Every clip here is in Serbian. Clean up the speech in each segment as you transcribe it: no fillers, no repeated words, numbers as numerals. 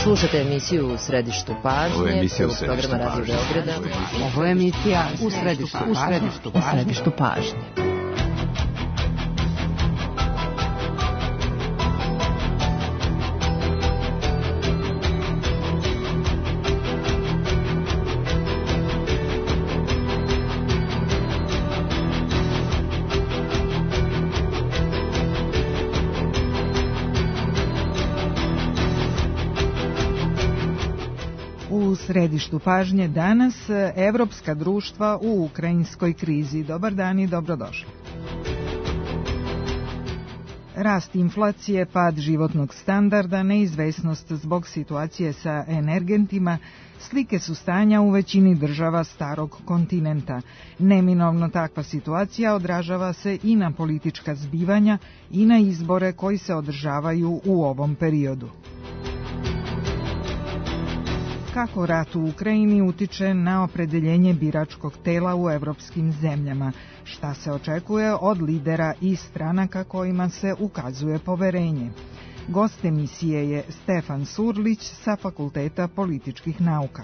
Slušate emisiju U središtu pažnje, programa Radio Beograda. Ovo je emisija U središtu pažnje. U središtu pažnje danas evropska društva u ukrajinskoj krizi. Dobar dan i dobrodošli. Rast inflacije, pad životnog standarda, neizvesnost zbog situacije sa energentima, slike su stanja u većini država starog kontinenta. Neminovno takva situacija odražava se i na politička zbivanja i na izbore koji se održavaju u ovom periodu. Kako rat u Ukrajini utiče na opredeljenje biračkog tela u evropskim zemljama? Šta se očekuje od lidera i stranaka kojima se ukazuje poverenje? Gost emisije je Stefan Surlić sa Fakulteta političkih nauka.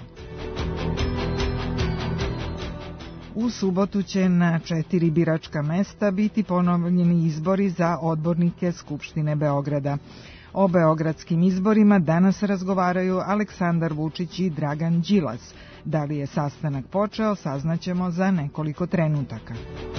U subotu će na 4 biračka mesta biti ponovljeni izbori za odbornike Skupštine Beograda. O beogradskim izborima danas razgovaraju Aleksandar Vučić i Dragan Đilas. Da li je sastanak počeo, saznaćemo za nekoliko trenutaka.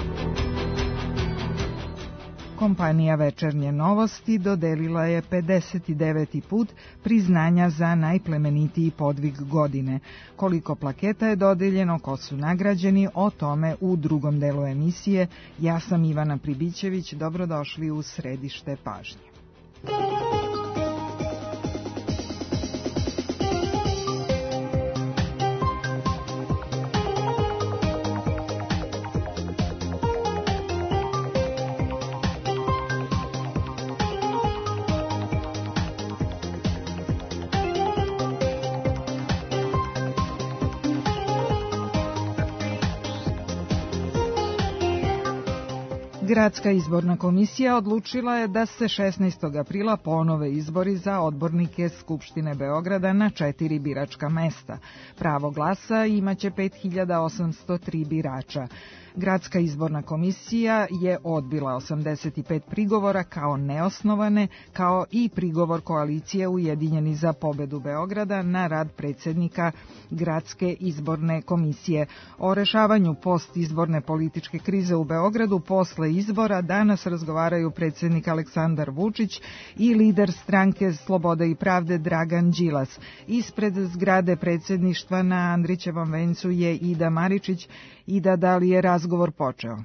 Kompanija Večernje novosti dodelila je 59. put priznanja za najplemenitiji podvig godine. Koliko plaketa je dodeljeno, ko su nagrađeni, o tome u drugom delu emisije. Ja sam Ivana Pribićević, dobrodošli u središte pažnje. Gradska izborna komisija odlučila je da se 16. aprila ponove izbori za odbornike Skupštine Beograda na 4 biračka mesta. Pravo glasa imaće 5803 birača. Gradska izborna komisija je odbila 85 prigovora kao neosnovane, kao i prigovor koalicije Ujedinjeni za pobedu Beograda na rad predsjednika Gradske izborne komisije. O rešavanju postizborne političke krize u Beogradu posle izbora danas razgovaraju predsjednik Aleksandar Vučić i lider stranke Slobode i pravde Dragan Đilas. Ispred zgrade predsjedništva na Andrićevom vencu je Ida Maričić. Ida, da li je razgovor počeo?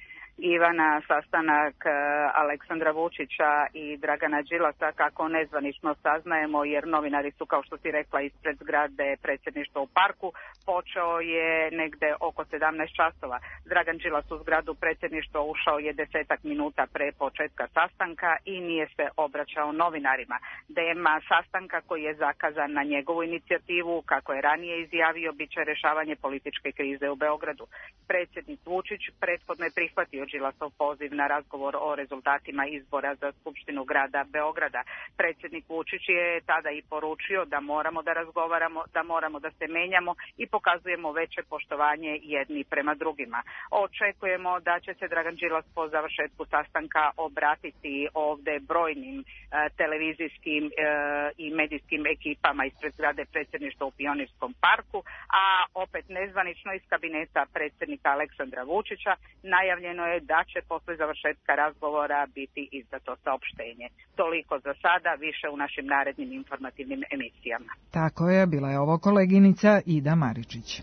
Ivana, sastanak Aleksandra Vučića i Dragana Đilasa, kako nezvanično saznajemo, jer novinari su, kao što si rekla, ispred zgrade predsjedništva u parku, počeo je negde oko 17 časova. Dragan Đilas u zgradu predsjedništva ušao je 10 minuta pre početka sastanka i nije se obraćao novinarima. Tema sastanka koji je zakazan na njegovu inicijativu, kako je ranije izjavio, bit će rešavanje političke krize u Beogradu. Predsjednik Vučić prethodno je prihvatio Đilasov poziv na razgovor o rezultatima izbora za Skupštinu grada Beograda. Predsjednik Vučić je tada i poručio da moramo da razgovaramo, da moramo da se menjamo i pokazujemo veće poštovanje jedni prema drugima. Očekujemo da će se Dragan Đilas po završetku sastanka obratiti ovde brojnim televizijskim i medijskim ekipama ispred zgrade predsjedništva u Pionirskom parku, a opet nezvanično iz kabineta predsjednika Aleksandra Vučića najavljeno je da će posle završetka razgovora biti izdato saopštenje. Toliko za sada, više u našim narednim informativnim emisijama. Tako je, bila je ovo koleginica Ida Maričić.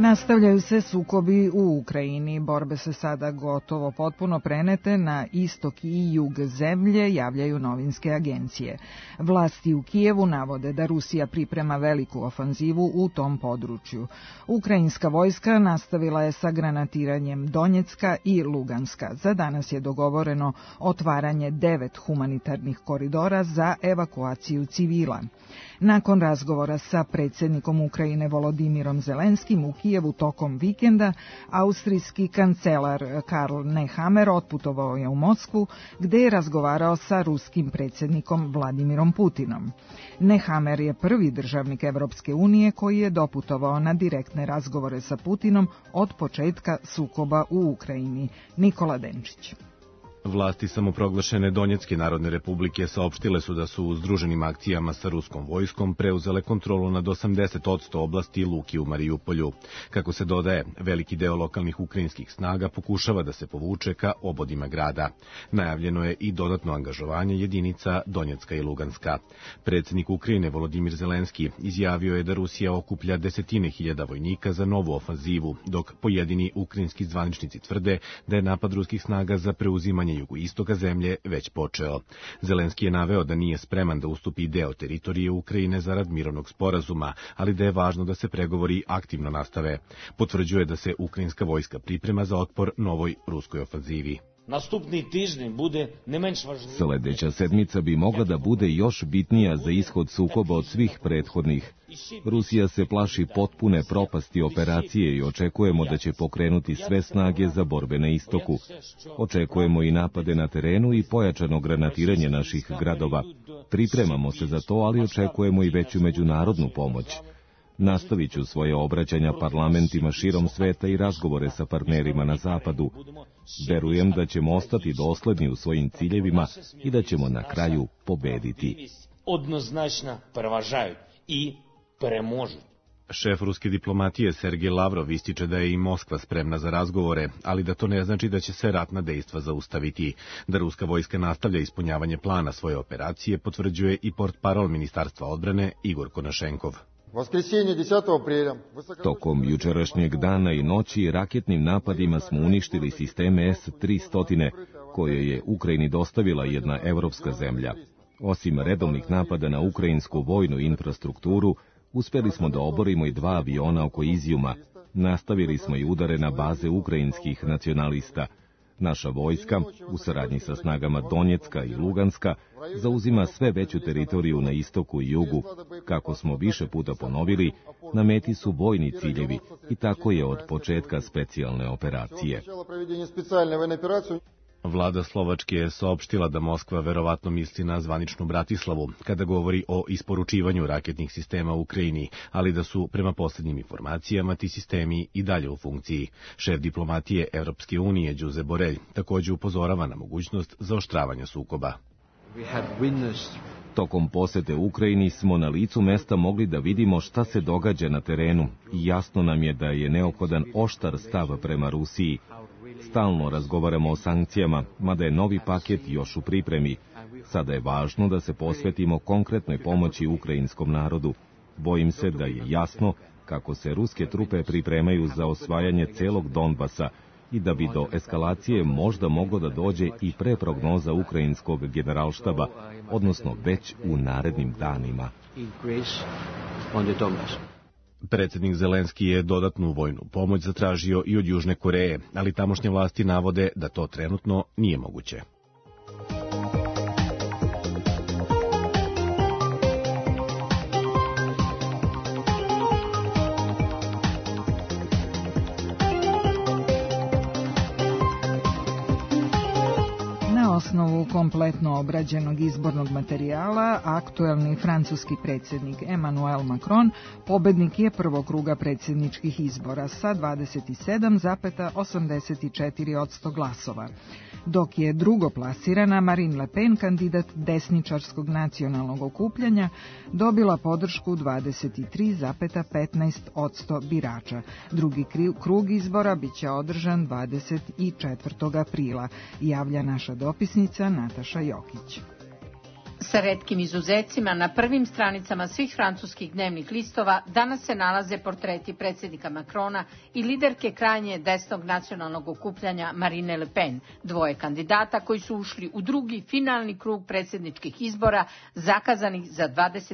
Nastavljaju se sukobi u Ukrajini. Borbe se sada gotovo potpuno prenete na istok i jug zemlje, javljaju novinske agencije. Vlasti u Kijevu navode da Rusija priprema veliku ofanzivu u tom području. Ukrajinska vojska nastavila je sa granatiranjem Donjecka i Luganska. Za danas je dogovoreno otvaranje 9 humanitarnih koridora za evakuaciju civila. Nakon razgovora sa predsjednikom Ukrajine Volodimirom Zelenskim u Kijevu tokom vikenda, austrijski kancelar Karl Nehammer otputovao je u Moskvu, gde je razgovarao sa ruskim predsjednikom Vladimirom Putinom. Nehammer je prvi državnik Evropske unije koji je doputovao na direktne razgovore sa Putinom od početka sukoba u Ukrajini. Nikola Denčić. Vlasti samoproglašene Donjecke narodne republike saopštile su da su u združenim akcijama sa ruskom vojskom preuzele kontrolu nad 80% oblasti i luki u Marijupolju. Kako se dodaje, veliki deo lokalnih ukrajinskih snaga pokušava da se povuče ka obodima grada. Najavljeno je i dodatno angažovanje jedinica Donjecka i Luganska. Predsjednik Ukrajine Volodimir Zelenski izjavio je da Rusija okuplja desetine hiljada vojnika za novu ofanzivu, dok pojedini ukrajinski zvaničnici tvrde da je napad ruskih snaga za preuzimanje jugoistoka zemlje već počeo. Zelenski je naveo da nije spreman da ustupi deo teritorije Ukrajine zarad mirovnog sporazuma, ali da je važno da se pregovori aktivno nastave. Potvrđuje da se ukrajinska vojska priprema za otpor novoj ruskoj ofanzivi. Sledeća sedmica bi mogla da bude još bitnija za ishod sukoba od svih prethodnih. Rusija se plaši potpune propasti operacije i očekujemo da će pokrenuti sve snage za borbe na istoku. Očekujemo i napade na terenu i pojačano granatiranje naših gradova. Pripremamo se za to, ali očekujemo i veću međunarodnu pomoć. Nastavit ću svoje obraćanja parlamentima širom sveta i razgovore sa partnerima na zapadu. Verujem da ćemo ostati dosledni u svojim ciljevima i da ćemo na kraju pobediti. Šef ruske diplomatije Sergej Lavrov ističe da je i Moskva spremna za razgovore, ali da to ne znači da će se ratna dejstva zaustaviti. Da ruska vojska nastavlja ispunjavanje plana svoje operacije potvrđuje i portparol Ministarstva odbrane Igor Konašenkov. Tokom jučerašnjeg dana i noći raketnim napadima smo uništili sisteme S-300, koje je Ukrajini dostavila jedna evropska zemlja. Osim redovnih napada na ukrajinsku vojnu infrastrukturu, uspeli smo da oborimo i 2 aviona oko Izijuma. Nastavili smo i udare na baze ukrajinskih nacionalista. Naša vojska, u saradnji sa snagama Donjecka i Luganska, zauzima sve veću teritoriju na istoku i jugu. Kako smo više puta ponovili, na meti su vojni ciljevi i tako je od početka specijalne operacije. Vlada Slovačke je saopštila da Moskva verovatno misli na zvaničnu Bratislavu kada govori o isporučivanju raketnih sistema u Ukrajini, ali da su prema posljednjim informacijama ti sistemi i dalje u funkciji. Šef diplomatije Evropske unije Josep Borrell također upozorava na mogućnost zaoštravanja sukoba. Tokom posete Ukrajini smo na licu mesta mogli da vidimo šta se događa na terenu i jasno nam je da je neophodan oštar stav prema Rusiji. Stalno razgovaramo o sankcijama, mada je novi paket još u pripremi. Sada je važno da se posvetimo konkretnoj pomoći ukrajinskom narodu. Bojim se da je jasno kako se ruske trupe pripremaju za osvajanje celog Donbasa i da bi do eskalacije možda moglo da dođe i pre prognoza ukrajinskog generalštaba, odnosno već u narednim danima. Predsjednik Zelenski je dodatnu vojnu pomoć zatražio i od Južne Koreje, ali tamošnje vlasti navode da to trenutno nije moguće. Na osnovu kompletno obrađenog izbornog materijala, aktuelni francuski predsjednik Emmanuel Macron pobednik je prvog kruga predsjedničkih izbora sa 27,84% glasova, dok je drugoplasirana Marine Le Pen, kandidat desničarskog nacionalnog okupljanja, dobila podršku 23,15% birača. Drugi krug izbora biće održan 24. aprila, javlja naša dopisnica Nataša Jokić. Sa retkim izuzecima na prvim stranicama svih francuskih dnevnih listova danas se nalaze portreti predsjednika Macrona i liderke krajnje desnog nacionalnog okupljanja Marine Le Pen, dvoje kandidata koji su ušli u drugi finalni krug predsjedničkih izbora zakazanih za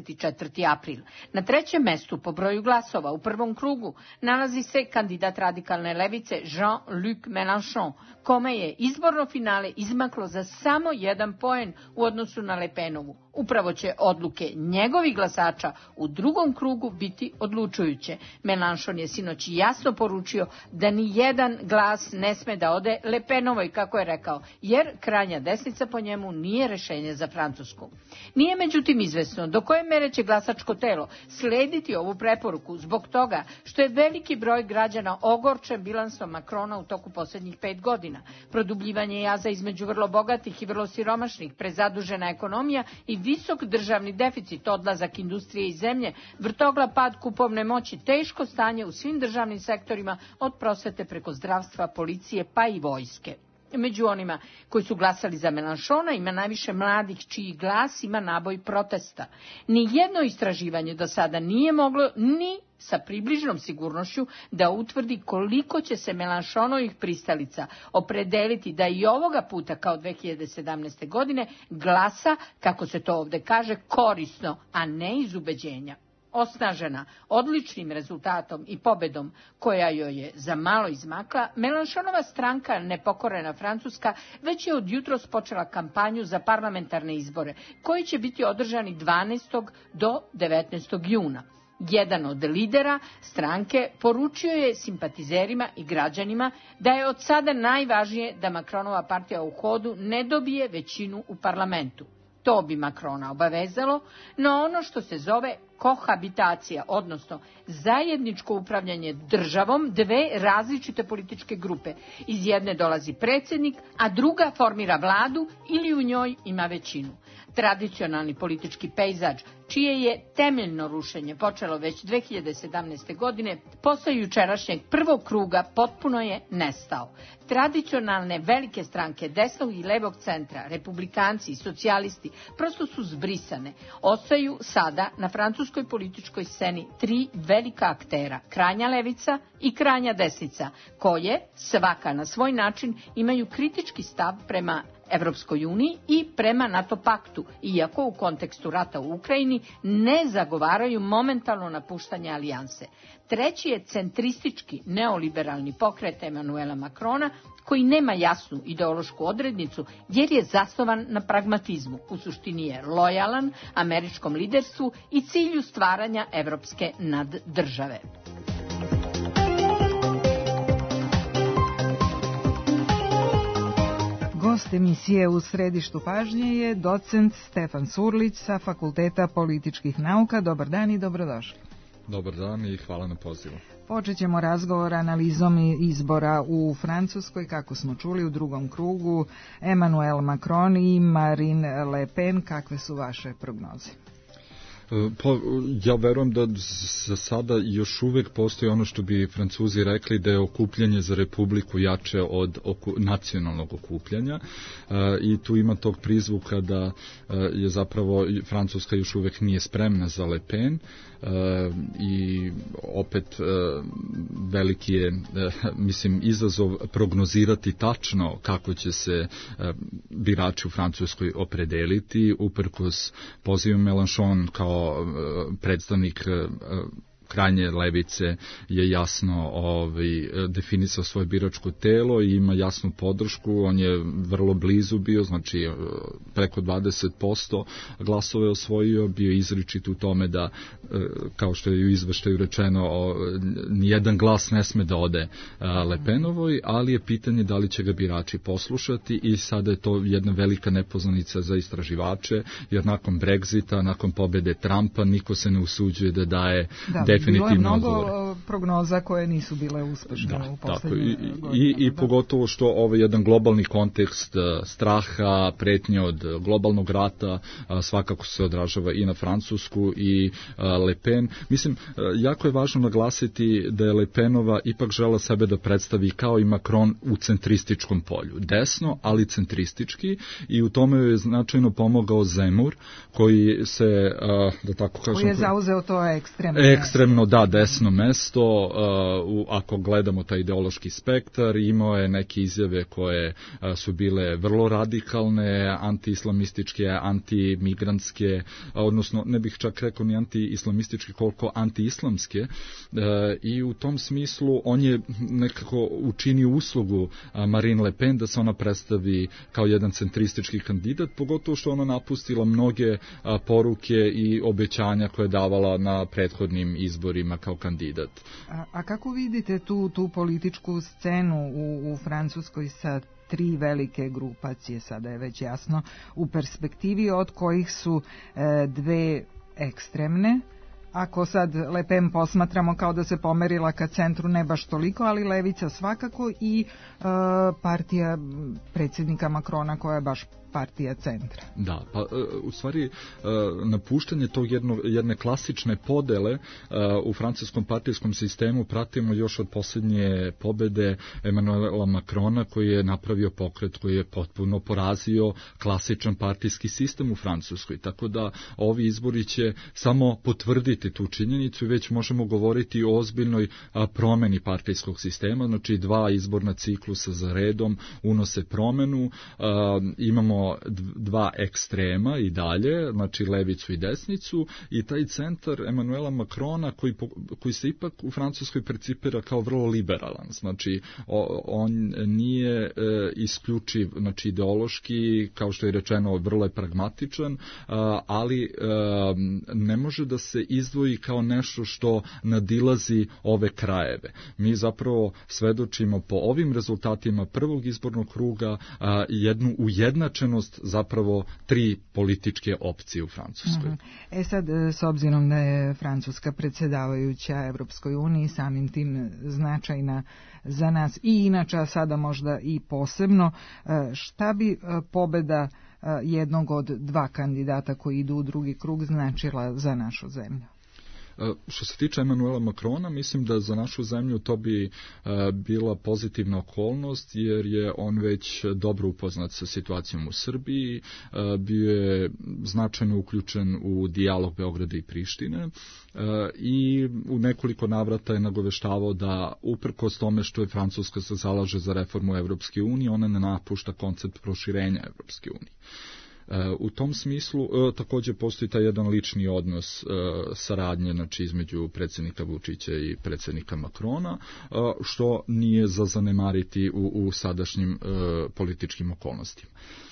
24. april. Na trećem mestu po broju glasova u prvom krugu nalazi se kandidat radikalne levice Jean-Luc Mélenchon, kome je izborno finale izmaklo za samo 1 poen u odnosu na Le Penovu. Upravo će odluke njegovih glasača u drugom krugu biti odlučujuće. Mélenchon je sinoć jasno poručio da ni jedan glas ne sme da ode Le Penovoj, kako je rekao, jer krajnja desnica po njemu nije rešenje za Francusku. Nije međutim izvesno do koje mere će glasačko telo slediti ovu preporuku zbog toga što je veliki broj građana ogorčen bilansom Macrona u toku posljednjih 5 godina. Produbljivanje jaza između vrlo bogatih i vrlo siromašnih, prezadužena ekonomija i visok državni deficit, odlazak industrije iz zemlje, vrtoglav pad kupovne moći, teško stanje u svim državnim sektorima od prosvete preko zdravstva, policije pa i vojske. Među onima koji su glasali za Mélenchona ima najviše mladih čiji glas ima naboj protesta. Nijedno istraživanje do sada nije moglo ni sa približnom sigurnošću da utvrdi koliko će se Mélenchonovih pristalica opredeliti da i ovoga puta kao 2017. godine glasa, kako se to ovdje kaže, korisno, a ne iz ubeđenja. Osnažena odličnim rezultatom i pobedom koja joj je za malo izmakla, Mélenchonova stranka Nepokorena Francuska već je od jutros počela kampanju za parlamentarne izbore, koji će biti održani 12. do 19. juna. Jedan od lidera stranke poručio je simpatizerima i građanima da je od sada najvažnije da Macronova partija u hodu ne dobije većinu u parlamentu. To bi Macrona obavezalo, no ono što se zove kohabitacija, odnosno zajedničko upravljanje državom dve različite političke grupe. Iz jedne dolazi predsjednik, a druga formira vladu ili u njoj ima većinu. Tradicionalni politički pejzaž, čije je temeljno rušenje počelo već 2017. godine, posle jučerašnjeg prvog kruga potpuno je nestao. Tradicionalne velike stranke desnog i levog centra, republikanci i socijalisti, prosto su zbrisane. Ostaju sada na francuskoj političkoj sceni 3 velika aktera, krajnja levica i krajnja desnica, koje, svaka na svoj način, imaju kritički stav prema Evropskoj uniji i prema NATO paktu, iako u kontekstu rata u Ukrajini ne zagovaraju momentalno napuštanje alijanse. Treći je centristički neoliberalni pokret Emanuela Macrona, koji nema jasnu ideološku odrednicu jer je zasnovan na pragmatizmu. U suštini je lojalan američkom liderstvu i cilju stvaranja evropske naddržave. Gost emisije U središtu pažnje je docent Stefan Surlić sa Fakulteta političkih nauka. Dobar dan i dobrodošli. Dobar dan i hvala na pozivu. Počet ćemo razgovor analizom izbora u Francuskoj, kako smo čuli u drugom krugu, Emmanuel Macron i Marine Le Pen. Kakve su vaše prognoze? Pa, ja verujem da za sada još uvek postoji ono što bi Francuzi rekli da je okupljanje za republiku jače od nacionalnog okupljanja i tu ima tog prizvuka da je zapravo Francuska još uvek nije spremna za Le Pen i opet veliki je izazov prognozirati tačno kako će se birači u Francuskoj opredeliti, uprkos pozivu Mélenchon kao predstavnik krajnje levice je jasno definisao svoje biračko telo i ima jasnu podršku, on je vrlo blizu bio, znači preko 20% glasove osvojio, bio izričit u tome da, kao što je u izveštaju rečeno, nijedan glas ne sme da ode Le Penovoj, ali je pitanje da li će ga birači poslušati i sada je to jedna velika nepoznanica za istraživače, jer nakon Brexita, nakon pobjede Trumpa, niko se ne usuđuje da daje definitivno bilo je mnogo prognoza koje nisu bile uspešne u poslednje godine. I pogotovo što ovaj jedan globalni kontekst straha, pretnje od globalnog rata svakako se odražava i na Francusku i Le Pen. Mislim, jako je važno naglasiti da je Le Penova ipak žela sebe da predstavi kao i Macron u centrističkom polju. Desno, ali centristički, i u tome je značajno pomogao Zemmour, koji se, da tako kažem... Koji je zauzeo to ekstremno, da, desno mesto, ako gledamo taj ideološki spektar, imao je neke izjave koje su bile vrlo radikalne, anti-islamističke, anti-migrantske, odnosno ne bih čak rekao ni anti-islamističke koliko anti-islamske, i u tom smislu on je nekako učinio uslugu Marine Le Pen da se ona predstavi kao jedan centristički kandidat, pogotovo što ona napustila mnoge poruke i obećanja koje je davala na prethodnim izborima kao kandidat. A kako vidite tu političku scenu u Francuskoj sa 3 velike grupacije, sada je već jasno, u perspektivi od kojih su 2 ekstremne? Ako sad Le Pen posmatramo kao da se pomerila ka centru, ne baš toliko, ali levica svakako, i partija predsjednika Macrona koja je baš partija centra. Da, pa u stvari napuštanje tog jedne klasične podele u francuskom partijskom sistemu pratimo još od posljednje pobede Emmanuela Macrona, koji je napravio pokret koji je potpuno porazio klasičan partijski sistem u Francuskoj. Tako da ovi izbori će samo potvrditi tu činjenicu i već možemo govoriti o ozbiljnoj promeni partijskog sistema, znači 2 izborna ciklusa za redom unose promenu, imamo 2 ekstrema i dalje, znači levicu i desnicu, i taj centar Emmanuela Macrona koji se ipak u Francuskoj percipira kao vrlo liberalan, znači on nije isključiv, znači ideološki, kao što je rečeno, vrlo je pragmatičan, ali ne može da se izdvoji kao nešto što nadilazi ove krajeve. Mi zapravo svedočimo po ovim rezultatima prvog izbornog kruga jednu ujednačenost zapravo 3 političke opcije u Francuskoj. Sad, s obzirom da je Francuska predsjedavajuća Evropskoj uniji, samim tim značajna za nas i inače, a sada možda i posebno, šta bi pobeda jednog od 2 kandidata koji idu u drugi krug značila za našu zemlju? Što se tiče Emmanuela Macrona, mislim da za našu zemlju to bi bila pozitivna okolnost, jer je on već dobro upoznat sa situacijom u Srbiji, bio je značajno uključen u dijalog Beograda i Prištine i u nekoliko navrata je nagoveštavao da uprkos tome što je Francuska se zalaže za reformu Evropske unije, ona ne napušta koncept proširenja Evropske unije. U tom smislu također postoji taj jedan lični odnos saradnje, znači, između predsjednika Vučića i predsjednika Macrona, što nije za zanemariti u sadašnjim političkim okolnostima.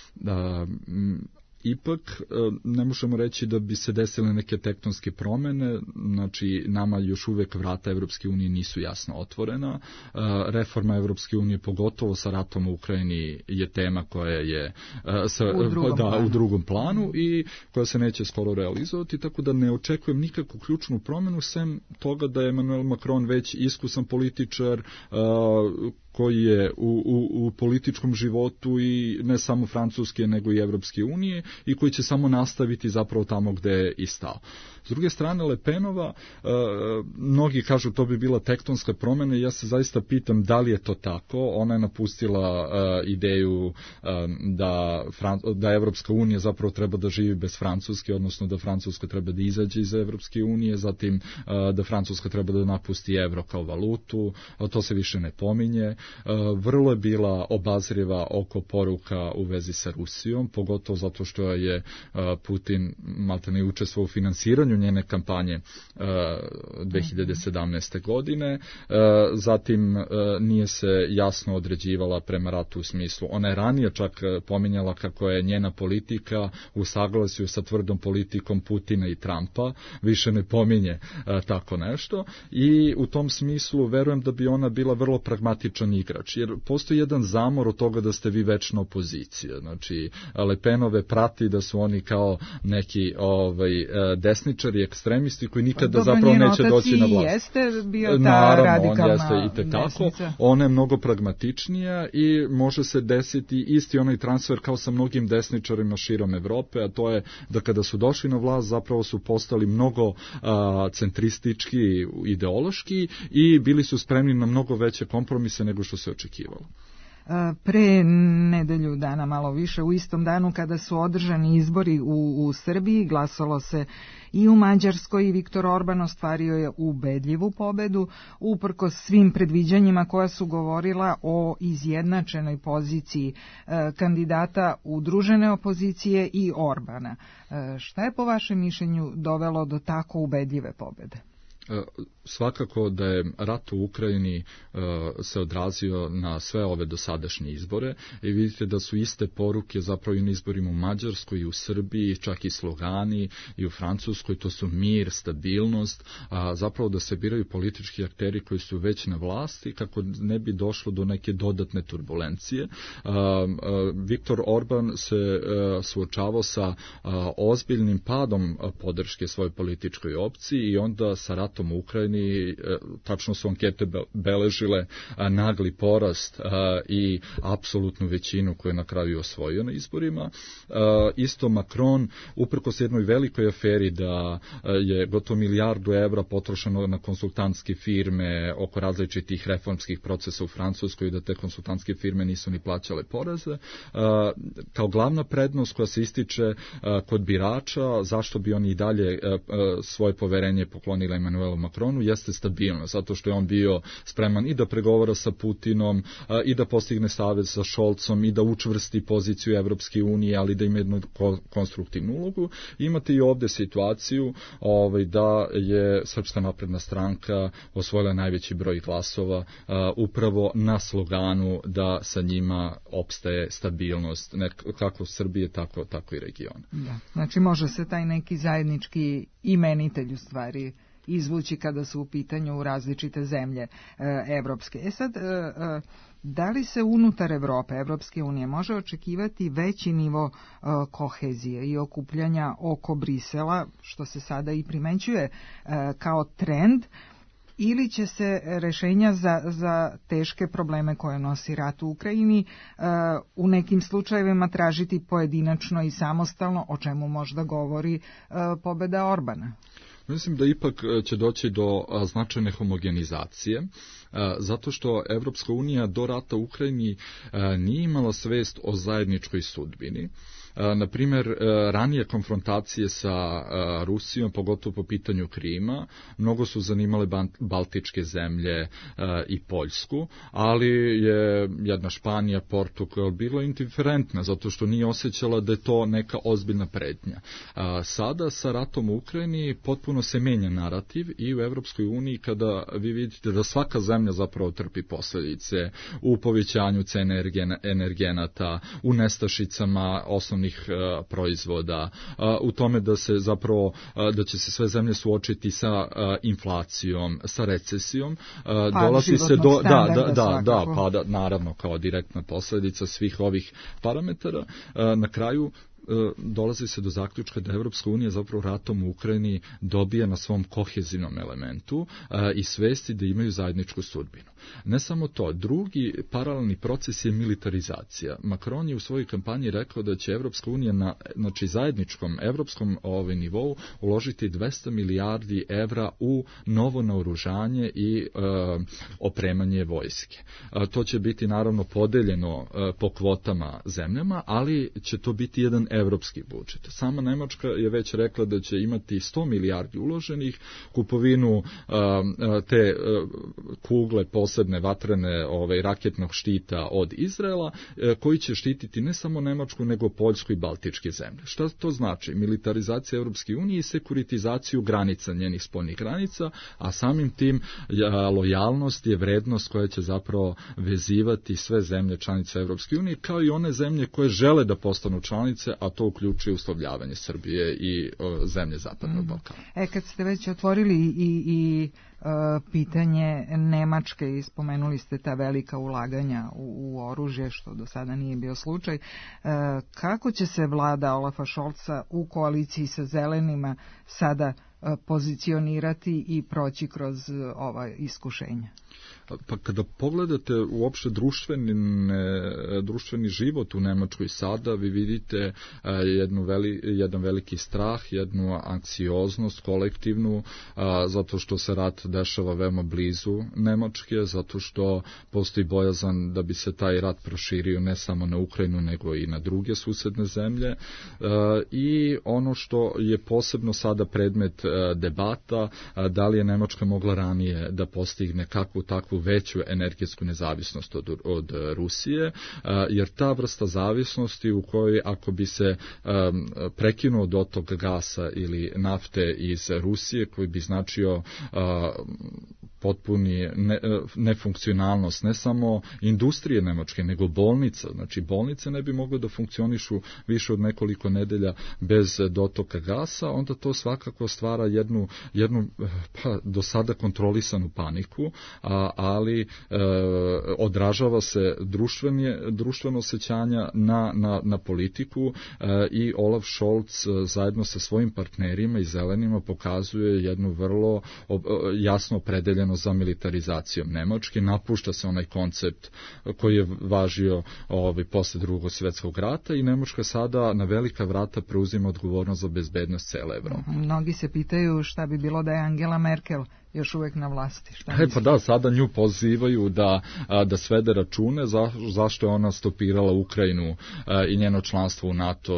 Ipak ne možemo reći da bi se desile neke tektonske promjene, znači nama još uvek vrata Evropske unije nisu jasno otvorena. Reforma Evropske unije, pogotovo sa ratom u Ukrajini, je tema koja je u drugom planu i koja se neće skoro realizovati, tako da ne očekujem nikakvu ključnu promjenu, sem toga da je Emmanuel Macron već iskusan političar koji je u političkom životu i ne samo Francuske nego i Evropske unije i koji će samo nastaviti zapravo tamo gde je i stao. S druge strane, Le Penova, mnogi kažu to bi bila tektonska promjena i ja se zaista pitam da li je to tako. Ona je napustila ideju da Evropska unija zapravo treba da živi bez Francuske, odnosno da Francuska treba da izađe iz Evropske unije, zatim da Francuska treba da napusti evro kao valutu, to se više ne pominje. Vrlo je bila obazriva oko poruka u vezi sa Rusijom, pogotovo zato što je Putin maltene učestvovao u finansiranju njene kampanje 2017. godine. Zatim nije se jasno određivala prema ratu u smislu. Ona je ranije čak pominjala kako je njena politika u saglasju sa tvrdom politikom Putina i Trumpa, više ne pominje tako nešto i u tom smislu verujem da bi ona bila vrlo pragmatičan najvažniji igrač, jer postoji jedan zamor od toga da ste vi večna opozicija. Znači, Le Penove prati da su oni kao neki desničari, ekstremisti koji nikada zapravo neće doći na vlast. Jeste bio ta radikalna desnica. Ona je mnogo pragmatičnija i može se desiti isti onaj transfer kao sa mnogim desničarima širom Evrope, a to je da kada su došli na vlast zapravo su postali mnogo centristički, ideološki i bili su spremni na mnogo veće kompromise nego što se očekivalo. Pre nedelju dana, malo više, u istom danu kada su održani izbori u Srbiji, glasalo se i u Mađarskoj i Viktor Orban ostvario je ubedljivu pobedu, uprkos svim predviđanjima koja su govorila o izjednačenoj poziciji kandidata udružene opozicije i Orbana. Šta je po vašem mišljenju dovelo do tako ubedljive pobede? Svakako da je rat u Ukrajini se odrazio na sve ove dosadašnje izbore i vidite da su iste poruke zapravo i na izborima u Mađarskoj i u Srbiji, čak i slogani i u Francuskoj, to su mir, stabilnost, zapravo da se biraju politički akteri koji su već na vlasti kako ne bi došlo do neke dodatne turbulencije. Viktor Orban se suočavao sa ozbiljnim padom podrške svojoj političkoj opciji i onda sa ratom u Ukrajini tačno su ankete beležile nagli porast i apsolutnu većinu koju je na kraju osvojio na izborima. Isto Macron, uprkos jednoj velikoj aferi da je gotovo milijardu evra potrošeno na konsultantske firme oko različitih reformskih procesa u Francuskoj i da te konsultantske firme nisu ni plaćale poreze, kao glavna prednost koja se ističe kod birača, zašto bi oni i dalje svoje poverenje poklonili Emmanuelu Macronu, jeste stabilnost, zato što je on bio spreman i da pregovara sa Putinom, i da postigne savez sa Šolcom, i da učvrsti poziciju Evropske unije, ali da ima jednu konstruktivnu ulogu. Imate i ovde situaciju da je Srpska napredna stranka osvojila najveći broj glasova upravo na sloganu da sa njima opstaje stabilnost, kako Srbije, tako i regiona. Da. Znači može se taj neki zajednički imenitelj u stvari izvući kada su u pitanju različite zemlje evropske. Sad, da li se unutar Evrope, Evropske unije, može očekivati veći nivo kohezije i okupljanja oko Brisela, što se sada i primećuje kao trend, ili će se rešenja za teške probleme koje nosi rat u Ukrajini u nekim slučajevima tražiti pojedinačno i samostalno, o čemu možda govori pobeda Orbana? Mislim da ipak će doći do značajne homogenizacije, zato što Evropska unija do rata u Ukrajini nije imala svest o zajedničkoj sudbini. Na primjer, ranije konfrontacije sa Rusijom, pogotovo po pitanju Krima, mnogo su zanimale baltičke zemlje i Poljsku, ali je jedna Španija, Portugal bila indiferentna, zato što nije osjećala da je to neka ozbiljna pretnja. Sada sa ratom u Ukrajini potpuno se menja narativ i u Evropskoj uniji kada vi vidite da svaka zemlja zapravo trpi posljedice u povećanju cene energenata, u nestašicama osnovnih proizvoda, u tome da se zapravo da će se sve zemlje suočiti sa inflacijom, sa recesijom, dolazi se do pada, naravno kao direktna posljedica svih ovih parametara. Na kraju dolazi se do zaključka da Evropska unija zapravo ratom u Ukrajini dobija na svom kohezivnom elementu i svesti da imaju zajedničku sudbinu. Ne samo to, drugi paralelni proces je militarizacija. Macron je u svojoj kampanji rekao da će Evropska unija na zajedničkom evropskom nivou uložiti 200 milijardi evra u novo naoružanje i opremanje vojske. To će biti naravno podeljeno po kvotama zemljama, ali će to biti jedan evropski budžet. Sama Nemačka je već rekla da će imati 100 milijardi uloženih, kupovinu te kugle posebne vatrene raketnog štita od Izraela, koji će štititi ne samo Nemačku, nego Poljsku i Baltičke zemlje. Šta to znači? Militarizacija Evropske unije i sekuritizaciju granica, njenih spoljnih granica, a samim tim lojalnost je vrednost koja će zapravo vezivati sve zemlje članice Evropske unije, kao i one zemlje koje žele da postanu članice, a to uključuje uslovljavanje Srbije i zemlje Zapadnog Balkana. Kad ste već otvorili i pitanje Nemačke i spomenuli ste ta velika ulaganja u oružje, što do sada nije bio slučaj, kako će se vlada Olafa Scholza u koaliciji sa Zelenima sada pozicionirati i proći kroz ova iskušenja? Pa kada pogledate uopšte društveni život u Nemačkoj sada, vi vidite jedan veliki strah, jednu anksioznost kolektivnu, zato što se rat dešava veoma blizu Nemačke, zato što postoji bojazan da bi se taj rat proširio ne samo na Ukrajinu, nego i na druge susedne zemlje. I ono što je posebno sada predmet debata, da li je Nemačka mogla ranije da postigne kakvu takvu veću energetsku nezavisnost od Rusije, jer ta vrsta zavisnosti u kojoj ako bi se prekinuo dotok gasa ili nafte iz Rusije, koji bi značio potpuni nefunkcionalnost ne samo industrije Nemačke, nego bolnica. Znači, bolnice ne bi mogle da funkcionišu više od nekoliko nedelja bez dotoka gasa, onda to svakako stvara jednu do sada kontrolisanu paniku, ali odražava se društveno osjećanja na politiku i Olaf Scholz zajedno sa svojim partnerima i Zelenima pokazuje jednu vrlo jasno opredeljeno za militarizacijom Nemačke. Napušta se onaj koncept koji je važio posle Drugog svjetskog rata i Nemačka sada na velika vrata preuzima odgovornost za bezbednost cele Evrope. Mnogi se pitaju šta bi bilo da je Angela Merkel još uvek na vlasti. Pa da, sada nju pozivaju da svede račune zašto je ona stopirala Ukrajinu i njeno članstvo u NATO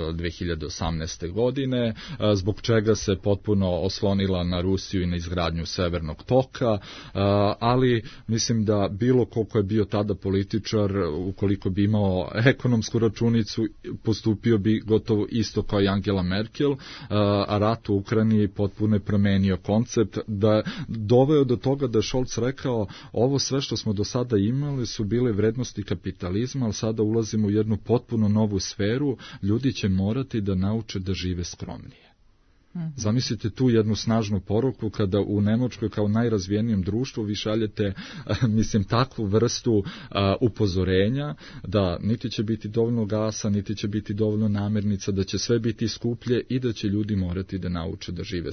2018. godine, zbog čega se potpuno oslonila na Rusiju i na izgradnju Severnog toka, ali mislim da bilo koliko je bio tada političar, ukoliko bi imao ekonomsku računicu, postupio bi gotovo isto kao i Angela Merkel, a rat u Ukrajini potpuno je promenio koncept, da doveo do toga da je Scholz rekao ovo sve što smo do sada imali su bile vrednosti kapitalizma, ali sada ulazimo u jednu potpuno novu sferu, ljudi će morati da nauče da žive skromnije. Zamislite tu jednu snažnu poruku kada u Nemačkoj kao najrazvijenijem društvu vi šaljete, takvu vrstu upozorenja da niti će biti dovoljno gasa, niti će biti dovoljno namirnica, da će sve biti skuplje i da će ljudi morati da nauče da žive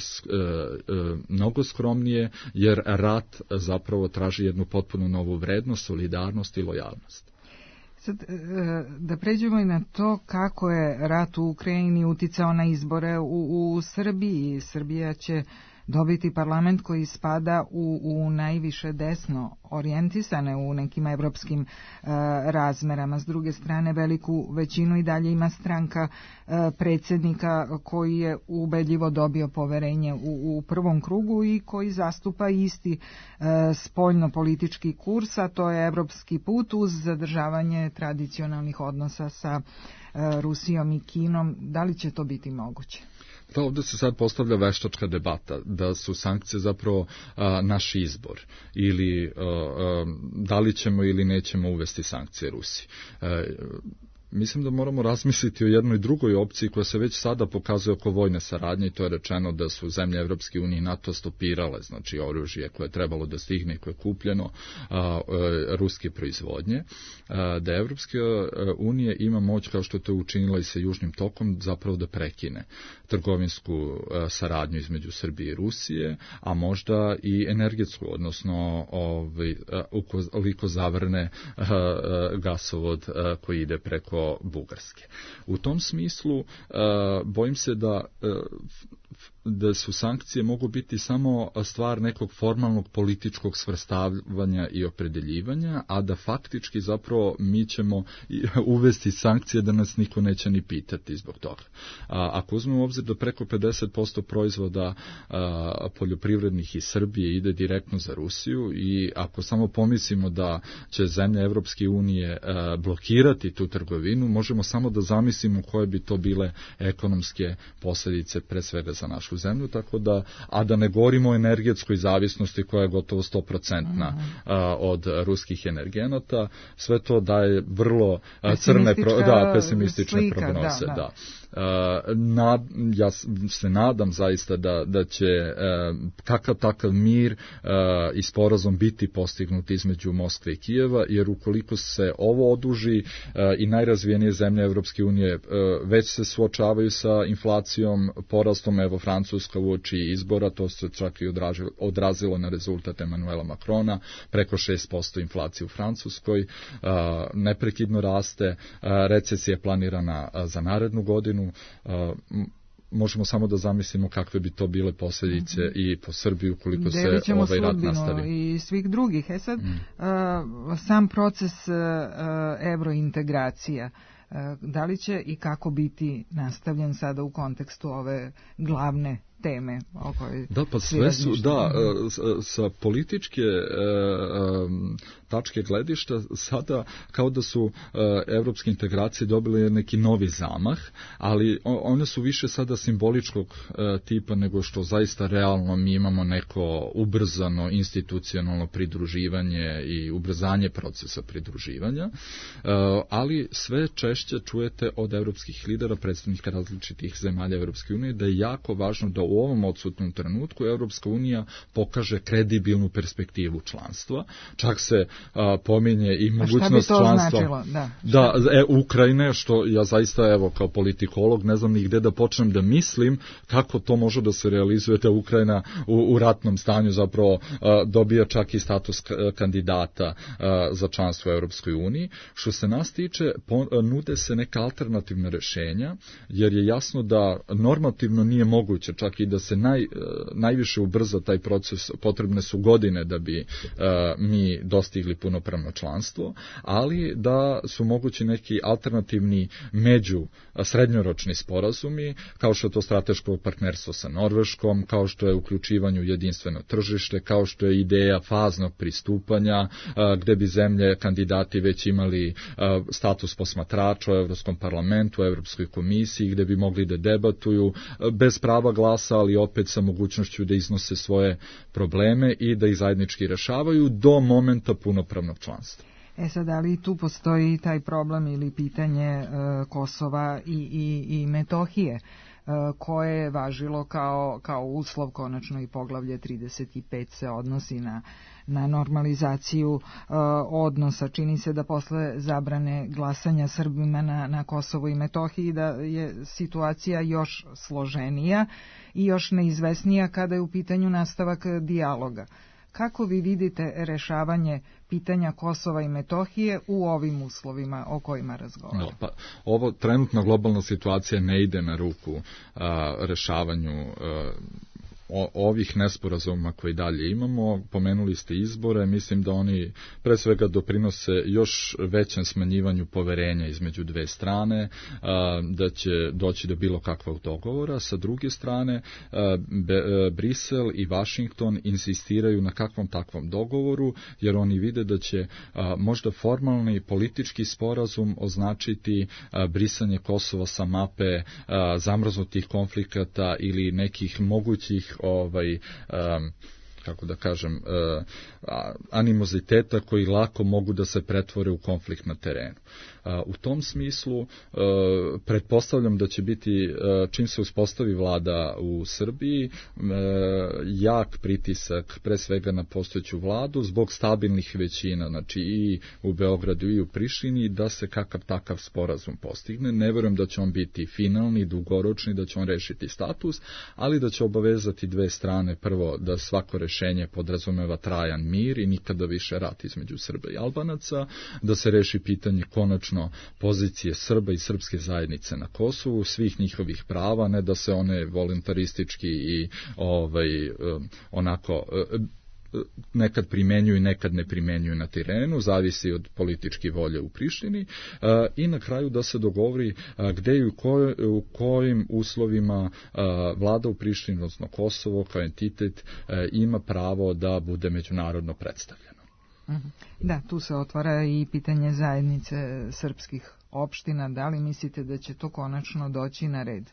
mnogo skromnije, jer rat zapravo traži jednu potpuno novu vrednost, solidarnost i lojalnost. Sad, da pređemo i na to kako je rat u Ukrajini uticao na izbore u Srbiji. Srbija će dobiti parlament koji spada u najviše desno orijentisane u nekim evropskim razmerama. S druge strane, veliku većinu i dalje ima stranka predsjednika koji je ubedljivo dobio poverenje u prvom krugu i koji zastupa isti spoljno-politički kurs, a to je evropski put uz zadržavanje tradicionalnih odnosa sa Rusijom i Kinom. Da li će to biti moguće? Da, ovdje se sad postavlja veštačka debata, da su sankcije zapravo naš izbor, ili da li ćemo ili nećemo uvesti sankcije Rusiji. Mislim da moramo razmisliti o jednoj drugoj opciji koja se već sada pokazuje oko vojne saradnje, i to je rečeno da su zemlje Evropske unije i NATO stopirale, znači oružje koje je trebalo da stigne i koje je kupljeno ruske proizvodnje, da Evropska unija ima moć, kao što to je učinila i sa Južnim tokom, zapravo da prekine trgovinsku saradnju između Srbije i Rusije, a možda i energetsku, odnosno ukoliko zavrne gasovod koji ide preko Bugarske. U tom smislu bojim se da su sankcije mogu biti samo stvar nekog formalnog političkog svrstavanja i opredeljivanja, a da faktički zapravo mi ćemo uvesti sankcije da nas niko neće ni pitati zbog toga. Ako uzmemo u obzir da preko 50% proizvoda poljoprivrednih iz Srbije ide direktno za Rusiju, i ako samo pomislimo da će zemlje Evropske unije blokirati tu trgovinu, možemo samo da zamislimo koje bi to bile ekonomske posljedice pre svega za našu našu zemlju, tako da, a da ne govorimo o energetskoj zavisnosti koja je gotovo 100% od ruskih energenata, sve to daje vrlo pesimistične prognoze. Da. Ja se nadam zaista da će kakav takav mir i sporazum biti postignut između Moskve i Kijeva, jer ukoliko se ovo oduži i najrazvijenije zemlje Evropske unije već se suočavaju sa inflacijom, porastom, evo Francuska uoči izbora, to se čak i odrazilo na rezultat Emanuela Macrona, preko 6% inflacije u Francuskoj, neprekidno raste, recesija je planirana za narednu godinu, možemo samo da zamislimo kakve bi to bile posljedice i po Srbiji ukoliko se ovaj rat nastavi. I svih drugih. Sad, sam proces evrointegracija, da li će i kako biti nastavljen sada u kontekstu ove glavne teme o kojoj sve su, sa političke tačke gledišta sada kao da su evropske integracije dobile neki novi zamah, ali one su više sada simboličkog tipa nego što zaista realno mi imamo neko ubrzano institucionalno pridruživanje i ubrzanje procesa pridruživanja, ali sve češće čujete od evropskih lidera, predstavnika različitih zemalja Evropske unije, da je jako važno da u ovom odsutnom trenutku Evropska unija pokaže kredibilnu perspektivu članstva. Čak se pominje i mogućnost članstva Ukrajine, što ja zaista, evo, kao politikolog ne znam ni gde da počnem da mislim kako to može da se realizuje da Ukrajina u ratnom stanju zapravo dobija čak i status kandidata za članstvo u Evropskoj uniji. Što se nas tiče, nude se neka alternativna rešenja, jer je jasno da normativno nije moguće, čak i da se najviše ubrza taj proces, potrebne su godine da bi mi dostigli punopravno članstvo, ali da su mogući neki alternativni srednjoročni sporazumi, kao što je to strateško partnerstvo sa Norveškom, kao što je uključivanje u jedinstveno tržište, kao što je ideja faznog pristupanja, gde bi zemlje kandidati već imali status posmatrača u Evropskom parlamentu, u Evropskoj komisiji, gde bi mogli da debatuju bez prava glasa, ali opet sa mogućnošću da iznose svoje probleme i da ih zajednički rešavaju do momenta punopravnog članstva. Sad, ali tu postoji taj problem ili pitanje Kosova i Metohije, koje je važilo kao uslov, konačno i poglavlje 35 se odnosi na normalizaciju odnosa. Čini se da posle zabrane glasanja Srbima na Kosovu i Metohiji da je situacija još složenija i još neizvesnija kada je u pitanju nastavak dijaloga. Kako vi vidite rešavanje pitanja Kosova i Metohije u ovim uslovima o kojima razgovaramo? Ovo trenutna globalna situacija ne ide na ruku rešavanju ovih nesporazuma koji dalje imamo. Pomenuli ste izbore, mislim da oni pre svega doprinose još većem smanjivanju poverenja između dve strane, da će doći do bilo kakvog dogovora. Sa druge strane, Brisel i Vašington insistiraju na kakvom takvom dogovoru, jer oni vide da će možda formalni politički sporazum označiti brisanje Kosova sa mape zamrznutih konflikata ili nekih mogućih kako da kažem, animoziteta koji lako mogu da se pretvore u konflikt na terenu. U tom smislu pretpostavljam da će biti, čim se uspostavi vlada u Srbiji, jak pritisak pre svega na postojeću vladu zbog stabilnih većina, znači i u Beogradu i u Prištini, da se kakav takav sporazum postigne. Ne verujem da će on biti finalni, dugoročni, da će on rešiti status, ali da će obavezati dve strane. Prvo, da svako rešenje podrazumeva trajan mir i nikada više rat između Srba i Albanaca, da se reši pitanje konačno pozicije Srba i srpske zajednice na Kosovu, svih njihovih prava, ne da se one voluntaristički i onako nekad primenjuju i nekad ne primenjuju na terenu, zavisi od političke volje u Prištini, i na kraju da se dogovori gde i u kojim uslovima vlada u Prištini, odnosno Kosovo kao entitet, ima pravo da bude međunarodno predstavljeno. Da, tu se otvara i pitanje zajednice srpskih opština. Da li mislite da će to konačno doći na red?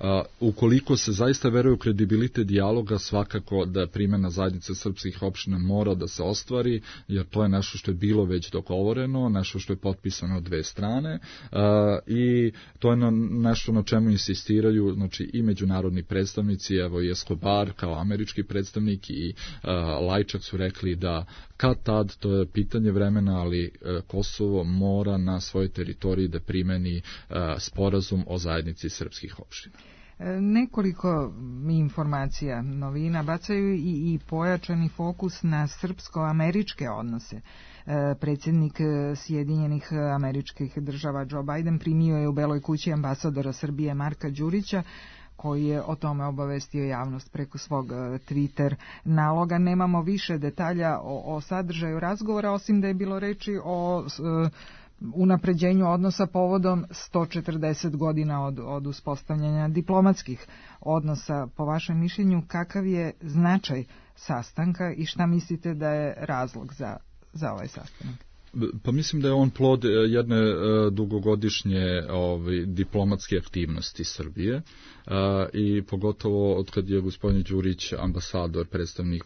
Ukoliko se zaista veruje u kredibilitet dijaloga, svakako da primena zajednice srpskih opština mora da se ostvari, jer to je nešto što je bilo već dogovoreno, nešto što je potpisano od dve strane i to je nešto na čemu insistiraju, znači, i međunarodni predstavnici, evo i Escobar kao američki predstavnik i Lajčak su rekli da kad tad, to je pitanje vremena, ali Kosovo mora na svojoj teritoriji da primeni sporazum o zajednici srpskih opština. Nekoliko informacija, novina, bacaju i pojačani fokus na srpsko-američke odnose. Predsjednik Sjedinjenih Američkih Država Joe Biden primio je u Beloj kući ambasadora Srbije Marka Đurića, koji je o tome obavestio javnost preko svog Twitter naloga. Nemamo više detalja o sadržaju razgovora, osim da je bilo reči o unapređenju odnosa povodom 140 godina od uspostavljanja diplomatskih odnosa. Po vašem mišljenju, kakav je značaj sastanka i šta mislite da je razlog za ovaj sastanak? Pa mislim da je on plod jedne dugogodišnje diplomatske aktivnosti Srbije i pogotovo od kad je gospodin Đurić ambasador, predstavnik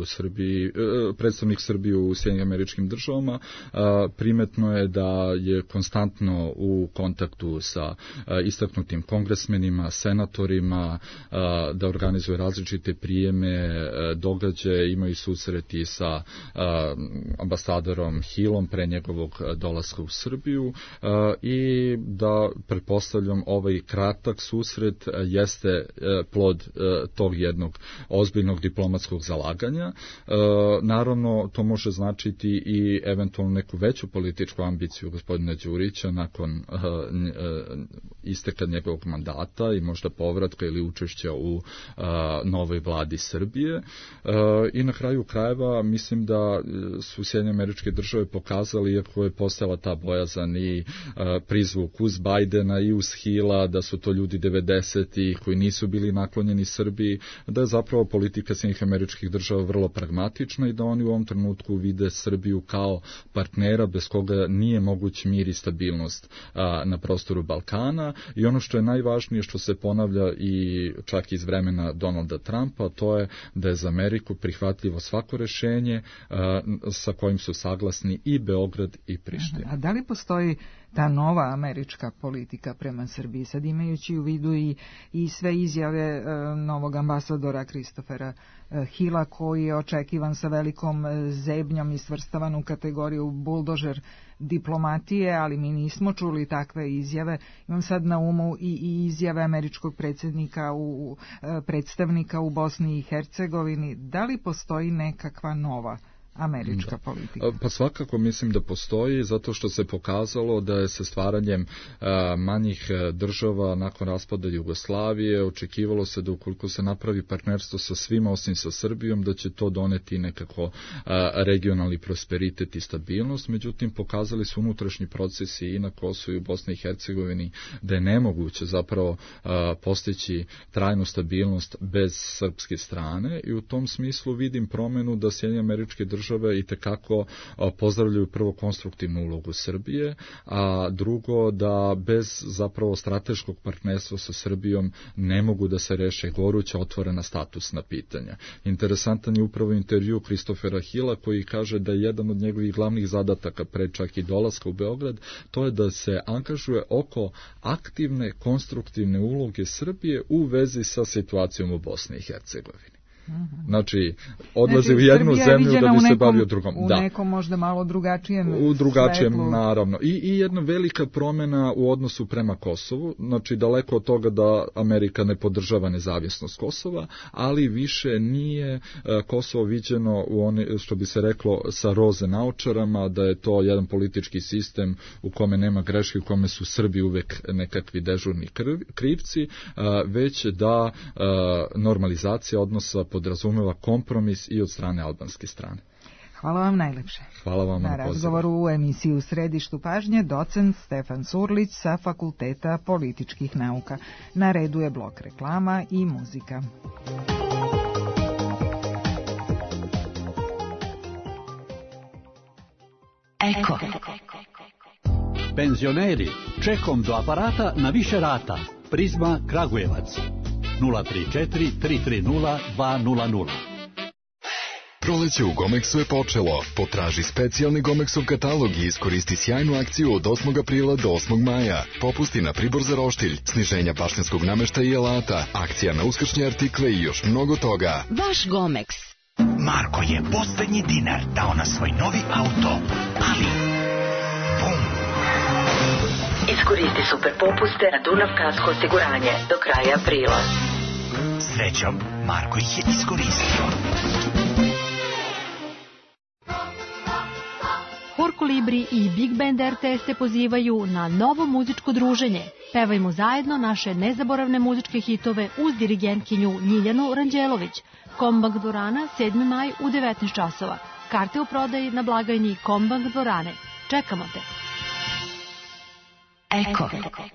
Srbije u Sjedinjenim Američkim Državama, primetno je da je konstantno u kontaktu sa istaknutim kongresmenima, senatorima, da organizuje različite prijeme, događaje, imaju susreti sa ambasadorom Hillom pre njegovog dolaska u Srbiju i da, pretpostavljam, ovaj kratak susret jeste plod tog jednog ozbiljnog diplomatskog zalaganja. Naravno, to može značiti i eventualno neku veću političku ambiciju gospodina Đurića nakon isteka njegovog mandata i možda povratka ili učešća u novoj vladi Srbije. I na kraju krajeva mislim da su Sjedinjene Američke Države pokazali, iako je postojala ta bojazan i prizvuk uz Bajdena i uz Hila, da su to ljudi 90-ih koji nisu bili naklonjeni Srbiji, da je zapravo politika Sjedinjenih Američkih Država vrlo pragmatična i da oni u ovom trenutku vide Srbiju kao partnera bez koga nije moguć mir i stabilnost na prostoru Balkana. I ono što je najvažnije, što se ponavlja i čak iz vremena Donalda Trumpa, to je da je za Ameriku prihvatljivo svako rešenje sa kojim su saglasni i Beograd i Priština. A da li postoji ta nova američka politika prema Srbiji, sad imajući u vidu i sve izjave novog ambasadora Christophera Hilla, koji je očekivan sa velikom zebnjom i svrstavan u kategoriju buldožer diplomatije, ali mi nismo čuli takve izjave. Imam sad na umu i izjave američkog predstavnika u Bosni i Hercegovini. Da li postoji nekakva nova američka politika? Pa svakako mislim da postoji, zato što se pokazalo da je sa stvaranjem manjih država nakon raspada Jugoslavije očekivalo se da ukoliko se napravi partnerstvo sa svima osim sa Srbijom, da će to doneti nekako regionalni prosperitet i stabilnost. Međutim, pokazali su unutrašnji procesi i na Kosovu i u Bosni i Hercegovini da je nemoguće zapravo postići trajnu stabilnost bez srpske strane i u tom smislu vidim promenu da Sjedinjene Američke Države i tekako pozdravljaju prvo konstruktivnu ulogu Srbije, a drugo da bez zapravo strateškog partnerstva sa Srbijom ne mogu da se reše goruća otvorena statusna pitanja. Interesantan je upravo intervju Christophera Hilla koji kaže da je jedan od njegovih glavnih zadataka pre čak i dolaska u Beograd, to je da se angažuje oko aktivne konstruktivne uloge Srbije u vezi sa situacijom u Bosni i Hercegovini. Znači, odlaze u jednu zemlju da bi se bavio drugom. U nekom možda malo drugačijem svetlu. Naravno. I jedna velika promjena u odnosu prema Kosovu, znači daleko od toga da Amerika ne podržava nezavisnost Kosova, ali više nije Kosovo viđeno u što bi se reklo sa roze naočarama, da je to jedan politički sistem u kome nema greške, u kome su Srbi uvek nekakvi dežurni krivci, već da normalizacija odnosa podrazumeva kompromis i od strane albanske strane. Hvala vam najlepše. Hvala vam na razgovoru u emisiji U središtu pažnje docent Stefan Surlić sa Fakulteta političkih nauka. Na redu je blok reklama i muzika. Eko. Penzioneri, čekom do aparata na više rata. Prizma Kragujevac 034 330 200. Proleće u Gomexu je počelo. Potraži specijalni Gomexov katalog i iskoristi sjajnu akciju od 8. aprila do 8. maja. Popusti na pribor za roštilj, sniženja baštenskog nameštaja i alata, akcija na uskršnje artikle i još mnogo toga. Vaš Gomex. Marko je posljednji dinar dao na svoj novi auto, ali... Bum! Iskoristi super popuste na Dunav Kasko osiguranje do kraja aprila. Srećom, Marko ih je iskoristio. Hor Kolibri i Big Band RTS te pozivaju na novo muzičko druženje. Pevajmo zajedno naše nezaboravne muzičke hitove uz dirigentkinju Ljiljanu Ranđelović. Kombank dvorana, 7. maj u 19 časova. Karte u prodaji na blagajni Kombank dvorane. Čekamo te. Eko.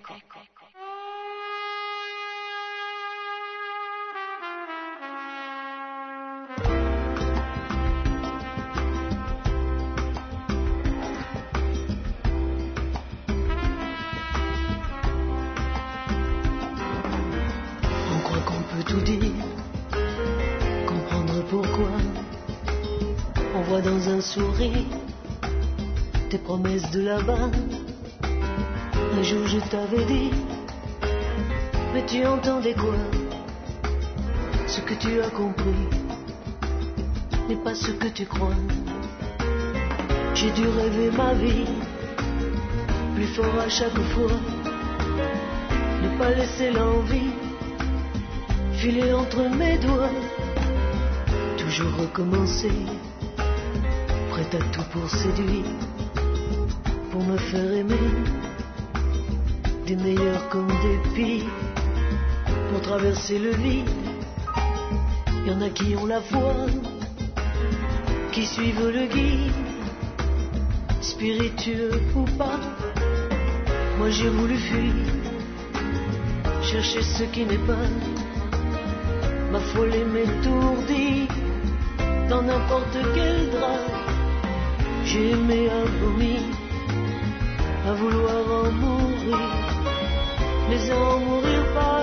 Tout dire, comprendre pourquoi on voit dans un sourire tes promesses de là-bas. Un jour je t'avais dit, mais tu entendais quoi? Ce que tu as compris n'est pas ce que tu crois. J'ai dû rêver ma vie plus fort à chaque fois, ne pas laisser l'envie filer entre mes doigts, toujours recommencer, prête à tout pour séduire, pour me faire aimer, des meilleurs comme des pires, pour traverser le vide. Y en a qui ont la foi, qui suivent le guide, spiritueux ou pas. Moi j'ai voulu fuir, chercher ce qui n'est pas. Ma folie m'étourdit dans n'importe quel drap. J'ai aimé à vomir, à vouloir en mourir, mais à en mourir pas.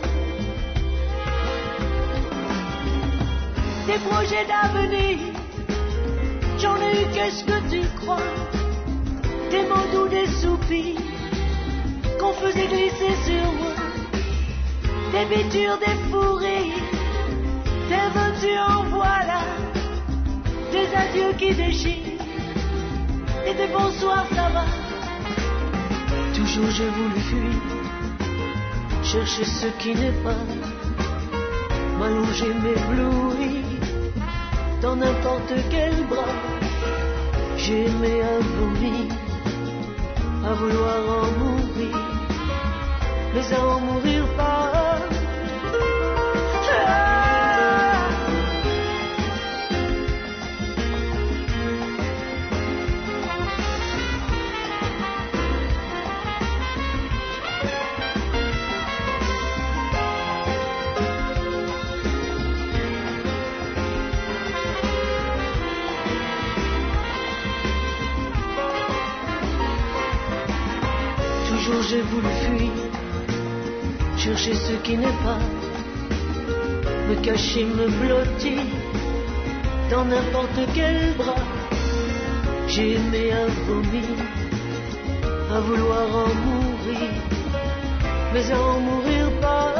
Des projets d'avenir, j'en ai eu, qu'est-ce que tu crois? Des mots doux, des soupirs qu'on faisait glisser sur moi, des bitures, des fous rires, des vœux tu en voilà, des adieux qui déchirent, et des bonsoirs ça va. Toujours j'ai voulu fuir, chercher ce qui n'est pas, m'allonger, m'éblouir dans n'importe quel bras. J'ai aimé à vomir, à vouloir en mourir, mais à en mourir pas. J'ai voulu fuir, chercher ce qui n'est pas, me cacher, me blottir dans n'importe quel bras. J'ai aimé à vomir, à vouloir en mourir, mais à en mourir pas.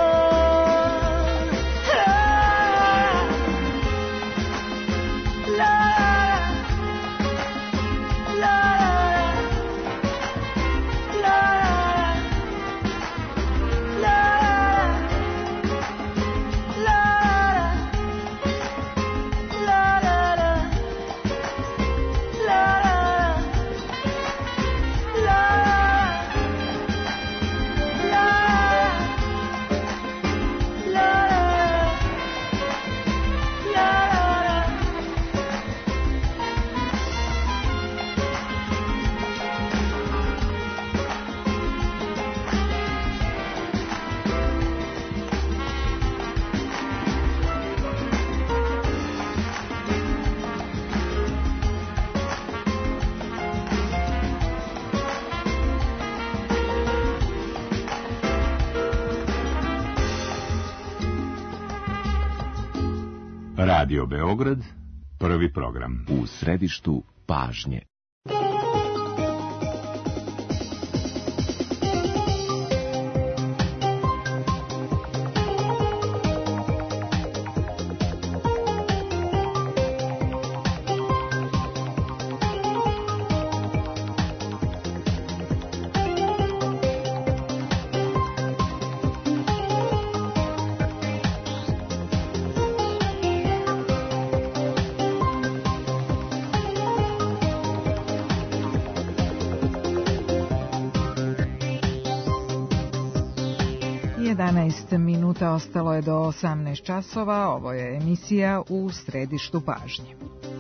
Radio Beograd, prvi program. U središtu pažnje. Minuta ostalo je do 18 časova. Ovo je emisija U središtu pažnje.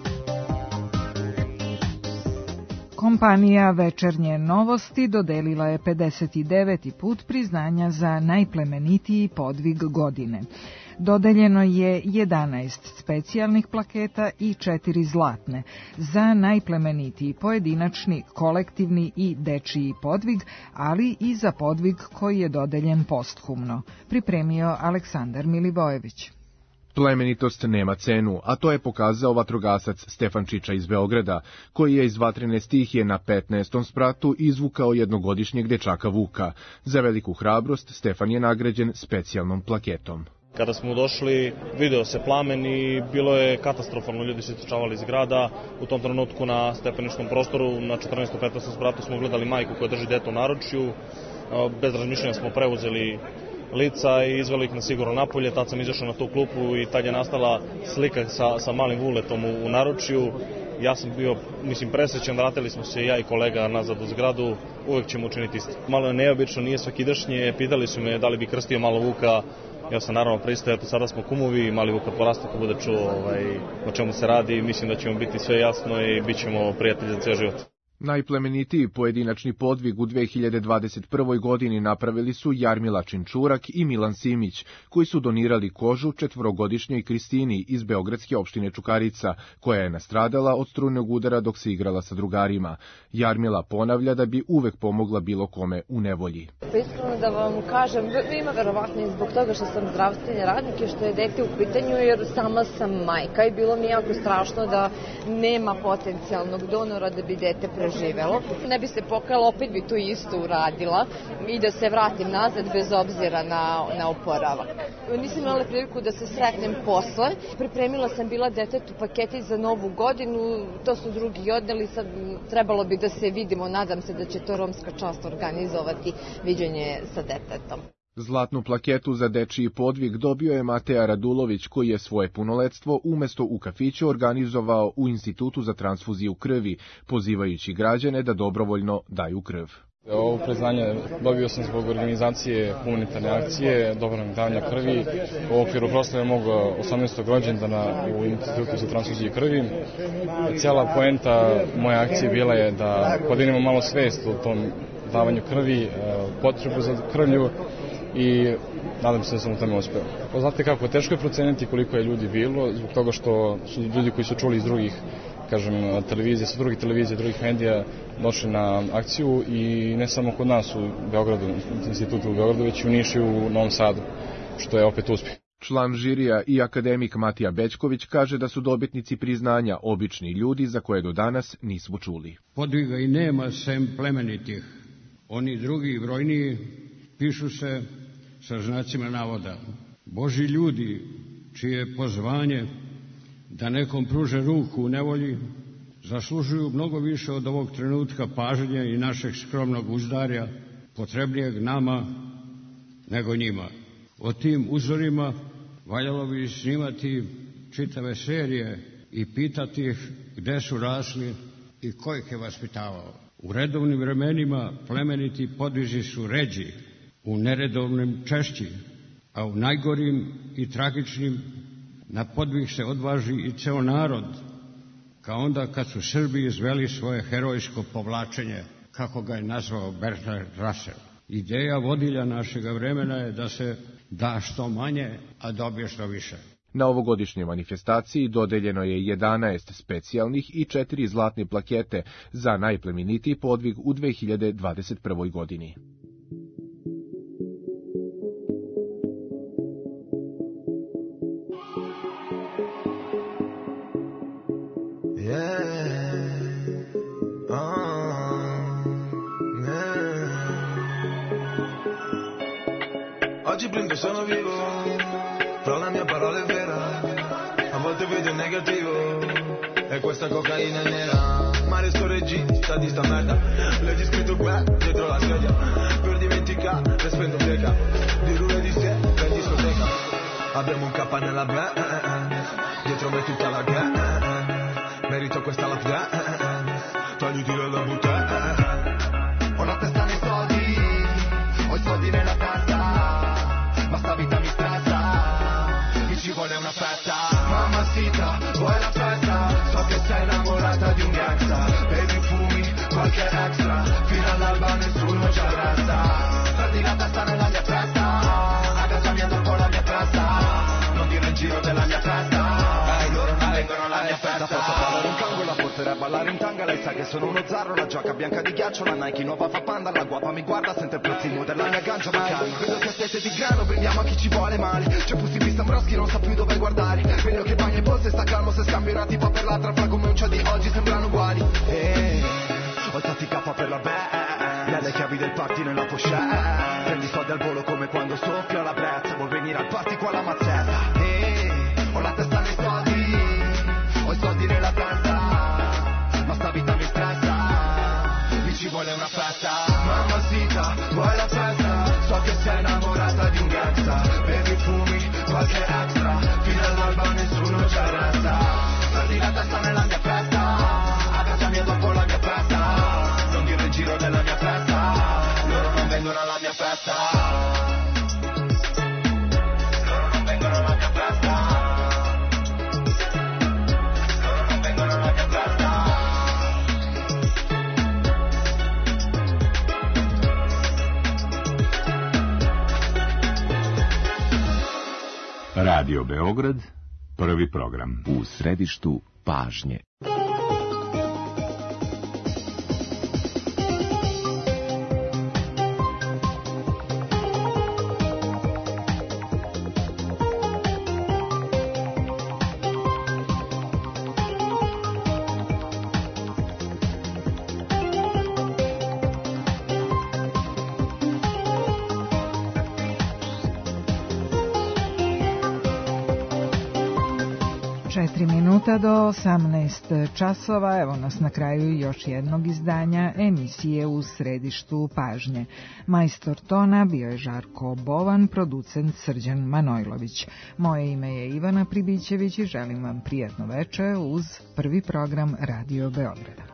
Kompanija Večernje novosti dodelila je 59. put priznanja za najplemenitiji podvig godine. Dodeljeno je 11 specijalnih plaketa i 4 zlatne za najplemenitiji pojedinačni, kolektivni i dečiji podvig, ali i za podvig koji je dodeljen posthumno, pripremio Aleksandar Milivojević. Plemenitost nema cenu, a to je pokazao vatrogasac Stefan Čiča iz Beograda, koji je iz vatrene stihije na 15. spratu izvukao jednogodišnjeg dečaka Vuka. Za veliku hrabrost Stefan je nagrađen specijalnom plaketom. Kada smo došli, video se plamen i bilo je katastrofalno, ljudi se istrčavali iz grada. U tom trenutku na stepeničkom prostoru, na 14. 15. spratu smo gledali majku koja drži dete u naručju. Bez razmišljanja smo preuzeli lica i izveli ih na sigurno napolje. Tad sam izašao na tu klupu i tad je nastala slika sa malim Vuletom u naručju. Ja sam bio, presrećan, vratili smo se ja i kolega nazad u zgradu, uvek ćemo učiniti isto. Malo je neobično, nije svakidašnje, pitali su me da li bi krstio malo Vuka. Ja sam naravno pristao, eto sada smo kumovi, mali Vuk kad porasta, ko bude čuo o čemu se radi, mislim da će mu biti sve jasno i bit ćemo prijatelji za cijel život. Najplemenitiji pojedinačni podvig u 2021. godini napravili su Jarmila Činčurak i Milan Simić, koji su donirali kožu 4-godišnjoj Kristini iz beogradske opštine Čukarica, koja je nastradala od strujnog udara dok se igrala sa drugarima. Jarmila ponavlja da bi uvek pomogla bilo kome u nevolji. Iskreno da vam kažem, ima verovatno i zbog toga što sam zdravstveni radnik i što je dete u pitanju, jer sama sam majka i bilo mi jako strašno da nema potencijalnog donora da bi dete preživelo. Ne bi se pokajala, opet bi to isto uradila i da se vratim nazad bez obzira na oporavak. Nisam imala priliku da se sretnem posle. Pripremila sam bila detetu paketić za novu godinu, to su drugi odneli, sad trebalo bi da se vidimo, nadam se da će to Romska čast organizovati viđenje sa detetom. Zlatnu plaketu za dečiji podvig dobio je Mateja Radulović, koji je svoje punoletstvo umesto u kafiću organizovao u Institutu za transfuziju krvi, pozivajući građane da dobrovoljno daju krv. Ovo priznanje dobio sam zbog organizacije humanitarne akcije dobrovoljnog davanja krvi u okviru proslave mog 18. rođendana u Institutu za transfuziju krvi. Cijela poenta moje akcije bila je da podignemo malo svest o tom davanju krvi, potrebu za krvlju, i nadam se da sam u tome uspeo. Znate kako, teško je proceniti koliko je ljudi bilo, zbog toga što su ljudi koji su čuli iz drugih, televizije, sa drugih televizija, drugih medija, došli na akciju i ne samo kod nas u Beogradu, u Institutu u Beogradu, već i u Nišu i u Novom Sadu, što je opet uspjeh. Član žirija i akademik Matija Bećković kaže da su dobitnici priznanja obični ljudi za koje do danas nismo čuli. Podviga i nema sem plemenitih. Oni drugi brojniji pišu se sa znacima navoda. Božji ljudi, čije pozvanje da nekom pruže ruku u nevolji, zaslužuju mnogo više od ovog trenutka pažnje i našeg skromnog uzdarja, potrebnijeg nama nego njima. O tim uzorima valjalo bi snimati čitave serije i pitati ih gde su rasli i ko ih je vaspitavao. U redovnim vremenima plemeniti podvizi su ređi, u neredovnim češći, a u najgorim i tragičnim na podvig se odvaži i ceo narod, kao onda kad su Srbi izveli svoje herojsko povlačenje, kako ga je nazvao Bertrand Russell. Ideja vodilja našega vremena je da se da što manje, a dobije što više. Na ovogodišnjoj manifestaciji dodeljeno je 11 specijalnih i 4 zlatne plakete za najplemenitiji podvig u 2021. godini. blindo sono vivo, però la mia parola è vera, a volte vedo il negativo, e questa cocaina è nera. Mare sto regista di sta merda, leggi scritto qua dietro la sedia, per dimenticare le spendo teca, di lunedì sera in discoteca. Abbiamo un K nella band, dietro me tutta la gang, merito questa lap dance, togliti la buttata. Ho la testa nei soldi, ho i soldi nella testa, ma sta vita mi stressa, mi ci vuole una festa. Mamacita, vuoi la festa? So che sei innamorata di un gangsta, bevi fumi, qualche extra, fino all'alba nessuno ci arresta. Perdi la testa nella mia festa, a casa mia dopo la mia festa, non dire il giro della mia festa, loro non vengono alla mia festa. Posso parlare un tango, la porterei a ballare in tanga, lei sa che sono uno zarro, la giacca bianca di ghiaccio, la Nike nuova fa panda, la guapa mi guarda, sente il prossimo della mia gancia, ma calma, vedo che siete di grano, prendiamo a chi ci vuole male, c'è Pussy Sambroschi, non sa più dove guardare, meglio che bagna i polsi, sta calmo, se scambierà tipo per l'altra, fra come un ciò di oggi sembrano uguali, ho stati K per la band, le chiavi del party nella pochette, prendi soldi al volo come quando soffia la brezza, vuoi venire al party qua la mazzetta, ho la testa nei soldi, ho i soldi nella testa, ma sta vita mi stressa, mi ci vuole una festa. Mamacita, vuoi la festa? So che sei innamorata di un gangsta, bevi fumi, qualche extra, fino all'alba nessuno ci arresta. Perdi la testa nella mia festa, a casa mia dopo la mia festa, non dire il giro della mia festa, loro non vengono alla mia festa, loro non vengono alla mia festa, loro non vengono alla mia festa. Radio Beograd, prvi program. U središtu pažnje. Do 18 časova, evo nas na kraju još jednog izdanja emisije U središtu pažnje. Majstor tona bio je Žarko Bovan, producent Srđan Manojlović. Moje ime je Ivana Pribićević i želim vam prijatno veče uz prvi program Radio Beograda.